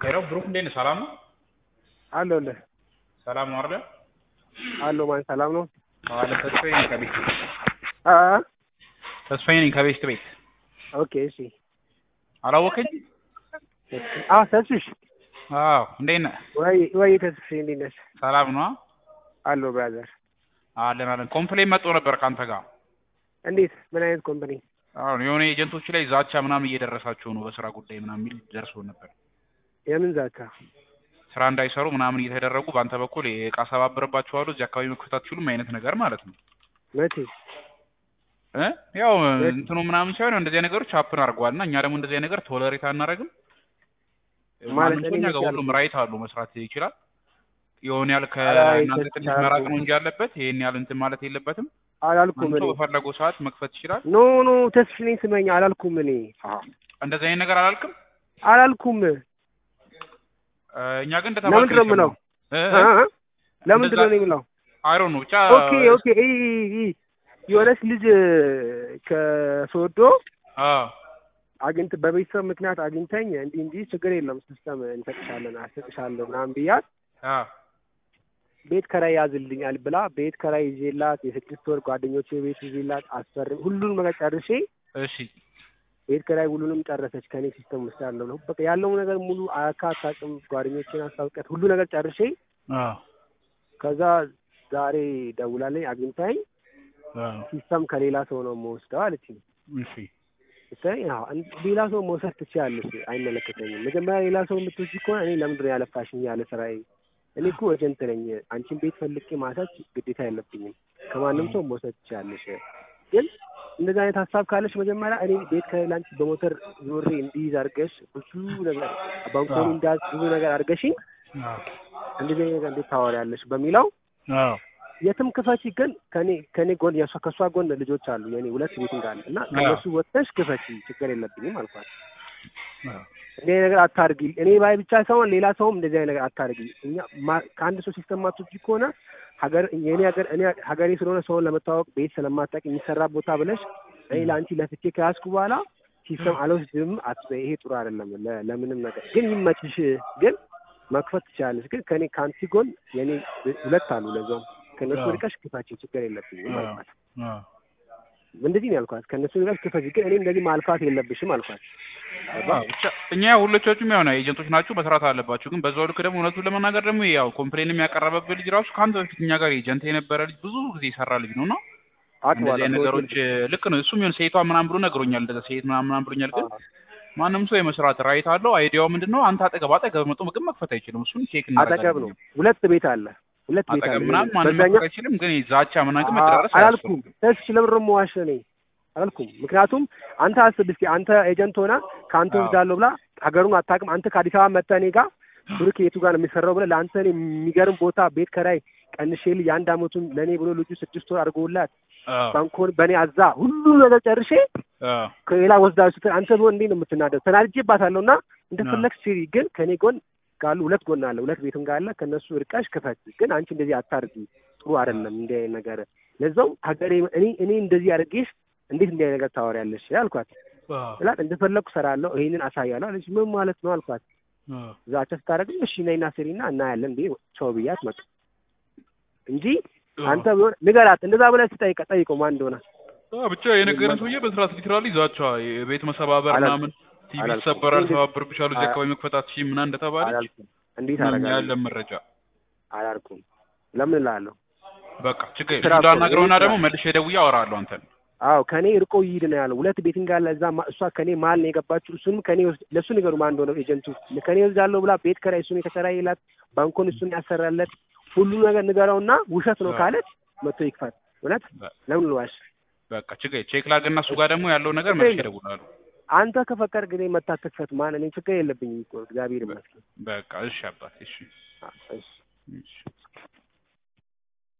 ሄሎ ብሩክ እንዴት ነህ? ሰላም ነው? አለሁልህ። ሰላም ነው አይደል? አለሁ ማን ሰላም ነው? አለ ተስፋዬ ነኝ ከቤት አ ተስፋዬ ነኝ ከቤት ቤት። ኦኬ እሺ። አላወቀኝ? ተስፍሽ አዎ እንዴት ነህ? ወይ ተስፍሽ እንዴት ነህ? ሰላም ነው? አለሁ ብራዘር። አለን ኮምፕሌን መጥቶ ነበር ካንተ ጋር። እንዴት? ምን አይነት ኮምፓኒ? አሁን የሆነ ኤጀንቶች ላይ ዛቻ ምናምን እየደረሳቸው ነው በስራ ጉዳይ ምናምን የሚል ደርሶ ነበር። የምን ዛቻ? ስራ እንዳይሰሩ ምናምን እየተደረጉ በአንተ በኩል የዕቃ ሰባብርባቸዋለሁ እዚህ አካባቢ መክፈት አትችሉም አይነት ነገር ማለት ነው። መቼ? ያው እንትኑ ምናምን ሳይሆን እንደዚህ አይነት ነገሮች ሀፕን አድርገዋልና እኛ ደግሞ እንደዚህ አይነት ነገር ቶለሬት አናደርግም። ማለት ማንም ሰው እኛ ጋር ሁሉም ራይት አለው መስራት ይችላል። የሆነ ያህል ከእናንተ ትንሽ መራቅ ነው እንጂ ያለበት ይሄን ያህል እንትን ማለት የለበትም። አላልኩም እኔ። በፈለገው ሰዓት መክፈት ይችላል። ኖ ተስፍሽ ነኝ ስመኝ አላልኩም እኔ። እንደዚህ አይነት ነገር አላልክም? አላልኩም። እኛ ግን እንደተባልከው ነው ለምንድን ነው የምለው? አይ ዶንት ኖ ብቻ ኦኬ የሆነች ልጅ ከሶዶ አግኝት በቤተሰብ ምክንያት አግኝተኝ እንዲህ ችግር የለም ሲስተም እንሰጥሻለን አሰጥሻለሁ ምናምን ብያት ቤት ከራይ ያዝልኛል ብላ ቤት ከራይ ይዤላት የስድስት ወር ጓደኞቼ ቤት ይዤላት አስፈርም ሁሉንም ነገር ጨርሼ እሺ ቤት ከራይ ሁሉንም ጨረሰች። ከኔ ሲስተም ውስጥ ያለው ነው በቃ ያለው ነገር ሙሉ አታውቅም። ጓደኞቼን አስታውቂያት ሁሉ ነገር ጨርሼ ከዛ ዛሬ ደውላለኝ አግኝታኝ ሲስተም ከሌላ ሰው ነው የምወስደው አለችኝ። እሺ ሌላ ሰው መውሰድ ትችያለሽ፣ አይመለከተኝም። መጀመሪያ ሌላ ሰው የምትወስጂ ከሆነ እኔ ለምንድን ነው ያለፋሽኝ ያለ ስራዬ? እኔ እኮ ኤጀንት ነኝ። አንቺን ቤት ፈልጌ ማሳች ግዴታ የለብኝም። ከማንም ሰው መውሰድ ትችያለሽ። ግን እንደዚህ አይነት ሀሳብ ካለሽ መጀመሪያ እኔ ቤት ከላንቺ በሞተር ዞሬ እንዲይዝ አድርገሽ ብዙ ነገር ባንኮኒ እንዳዝ ብዙ ነገር አድርገሽኝ እንደዚህ ነገር እንዴት ታወሪያለሽ በሚለው የትም ክፈቺ፣ ግን ከኔ ጎን ከሷ ጎን ልጆች አሉ የኔ ሁለት ቤት እንዳለ እና ከነሱ ወጥተሽ ክፈቺ ችግር የለብኝም አልኳት። እንደዚህ ነገር አታርጊ። እኔ ባይ ብቻ ሳይሆን ሌላ ሰውም እንደዚህ አይነት ነገር አታርጊ። እኛ ከአንድ ሰው ሲስተም ማጥቶጂ ከሆነ ሀገሬ ስለሆነ ሰውን ለመታወቅ ቤት ስለማታውቂ የሚሰራ ቦታ ብለሽ እኔ ለአንቺ ለፍቼ ከያዝኩ በኋላ ሲስተም አልወስድም አትበይ። ይሄ ጥሩ አይደለም ለምንም ነገር። ግን ይመችሽ፣ ግን መክፈት ትችላለሽ። ግን ከአንቺ ጎን የኔ ሁለት አሉ ለዛውም ከነሱ ርቀሽ ክፋችን ችግር የለብኝም አልኳት። እንደዚህ ነው ያልኳት። ከነሱ ርቀሽ ክፈች፣ ግን እኔ እንደዚህ ማልፋት የለብሽም አልኳት። ብቻ እኛ ሁለታችሁም ያው ነው ኤጀንቶች ናችሁ፣ መስራት አለባችሁ። ግን በዛው ልክ ደግሞ እውነቱን ለመናገር ደግሞ ያው ኮምፕሌንም ያቀረበብህ ልጅ ራሱ ከአንተ በፊት እኛ ጋር ኤጀንት የነበረ ልጅ ብዙ ጊዜ የሰራ ልጅ ነውና እንደዚህ ነገሮች ልክ ነው። እሱም ይሁን ሴቷ ምናምን ብሎ ነግሮኛል፣ እንደዛ ሴት ምናምን ብሎኛል። ግን ማንም ሰው የመስራት ራይት አለው። አይዲያው ምንድነው? አንተ አጠገብ መጥቶ ምግብ መክፈት አይችልም። እሱን ቼክ እናደርጋለን። አጠገብ ነው ሁለት ቤት አለ አጠገብ ምናምን ማንም መክፈት አይችልም። ግን ዛቻ ምናምን መደረስ አላልኩም። ተስፍሽ ለምን ዋሽ ነኝ አላልኩም። ምክንያቱም አንተ አስብ እስኪ አንተ ኤጀንት ሆና ከአንተ ወስዳለሁ ብላ ሀገሩን አታውቅም። አንተ ከአዲስ አበባ መጥተህ እኔ ጋር ብሩክ የቱ ጋር ነው የሚሰራው ብለህ ለአንተ የሚገርም ቦታ ቤት ከራይ ቀንሼልህ የአንድ አመቱን ለእኔ ብሎ ልጁ 6 ወር አድርጎላት ባንኮን በእኔ አዛ ሁሉ ነገር ጨርሼ ከሌላ ወስዳለሁ ስትል አንተ ቢሆን እንዴት ነው የምትናደው? ተናድጄባታለሁ እና እንደፈለግሽ ስሪ። ግን ከእኔ ጎን ካሉ ሁለት ጎን አለ፣ ሁለት ቤትም ጋር አለ። ከእነሱ ርቀሽ ክፈት። ግን አንቺ እንደዚህ አታርጊ፣ ጥሩ አይደለም እንዲህ አይነት ነገር። ለዛው ሀገሬ እኔ እንደዚህ አድርጌሽ እንዴት እንዲህ አይነት ነገር ታወሪያለሽ አልኳት። እላት እንደፈለግኩ ሰራለሁ ይሄንን አሳያለሁ አለች። ምን ማለት ነው አልኳት። ዛቻ ስታደርግ እሺ ነይና ስሪና እናያለን እንዴ ቻው ብያት መጣ እንጂ አንተ ቢሆን ንገራት። እንደዛ ብለህ ጠይቀው ማን እንደሆነ ብቻ የነገረን ሰውዬ በስራት ሊትራሊ ዛቻ የቤት መሰባበር ምናምን ቲቪ ሰበራል ሰባብርብሻለሁ እዚህ አካባቢ መክፈታትሽ ምናምን እንደተባለች እንዴት አደረጋለሁ ያለ መረጃ አላልኩም። ለምን እላለሁ? በቃ ችግር እንዳናግረውና ደግሞ መልሼ ደውዬ አወራለሁ አንተን። አዎ ከኔ ርቆ ይሄድ ነው ያለው። ሁለት ቤት እንዳለ እዛ እሷ ከኔ ማል ነው የገባችው። እሱንም ከኔ ለሱ ንገሩ ማን እንደሆነ ኤጀንቱ ከኔ ወስዳለሁ ብላ ቤት ከራይ እሱን የተከራየላት ባንኮን እሱን ያሰራለት ሁሉ ነገር ንገረውና ውሸት ነው ካለች መጥቶ ይክፈት። እውነት ለምን ልዋሽ? በቃ ችግር ቼክ ላድርግና እሱ ጋር ደግሞ ያለው ነገር መልሼ እደውላለሁ። አንተ ከፈቀድክ ግን መታ ትክፈት። ማን እኔ ችግር የለብኝም እኮ እግዚአብሔር ይመስገን። በቃ እሺ አባት እሺ። እሺ